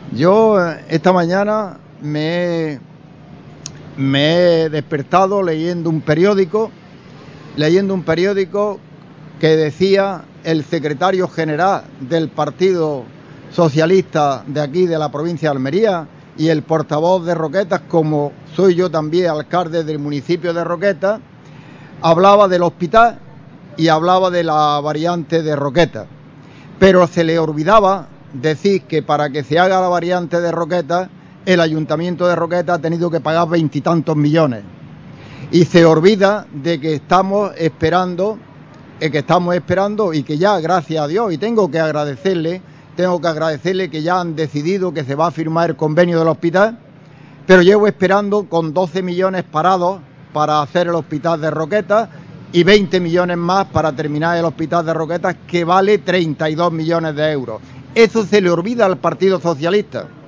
Yo esta mañana me he despertado leyendo un periódico que decía el secretario general del Partido Socialista de aquí, de la provincia de Almería, y el portavoz de Roquetas, como soy yo también alcalde del municipio de Roquetas, hablaba del hospital y hablaba de la variante de Roquetas. Pero se le olvidaba decir que para que se haga la variante de Roquetas, el ayuntamiento de Roquetas ha tenido que pagar 20 y tantos millones. Y se olvida de que estamos esperando y que ya, gracias a Dios, y tengo que agradecerle que ya han decidido que se va a firmar el convenio del hospital, pero llevo esperando con 12 millones parados para hacer el hospital de Roquetas y 20 millones más para terminar el hospital de Roquetas, que vale 32 millones de euros. Eso se le olvida al Partido Socialista.